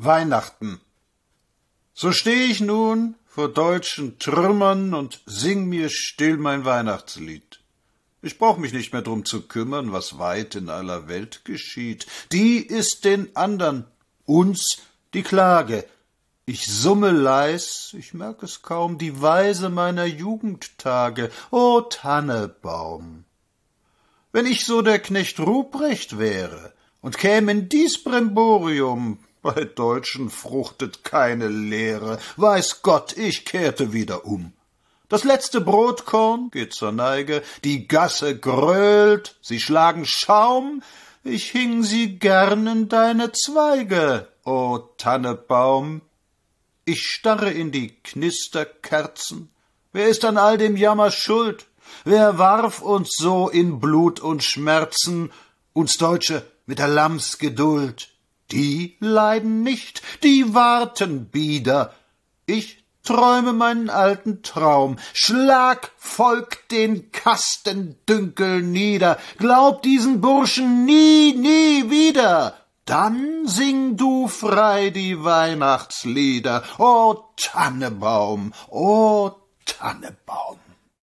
Weihnachten. So steh ich nun vor deutschen Trümmern und sing mir still mein Weihnachtslied. Ich brauch mich nicht mehr drum zu kümmern, was weit in aller Welt geschieht. Die ist den andern, uns die Klage. Ich summe leis, ich merk es kaum, die Weise meiner Jugendtage. O Tannebaum! Wenn ich so der Knecht Ruprecht wäre und käm in dies Brimborium, bei Deutschen fruchtet keine Lehre, weiß Gott, ich kehrte wieder um. Das letzte Brotkorn geht zur Neige, die Gasse grölt, sie schlagen Schaum, ich hing sie gern in deine Zweige, o Tannebaum. Ich starre in die Knisterkerzen, wer ist an all dem Jammer schuld? Wer warf uns so in Blut und Schmerzen, uns Deutsche mit der Lammsgeduld? Die leiden nicht, die warten bieder. Ich träume meinen alten Traum, schlag Volk den Kastendünkel nieder, glaub diesen Burschen nie, nie wieder. Dann sing du frei die Weihnachtslieder, o Tannebaum, o Tannebaum.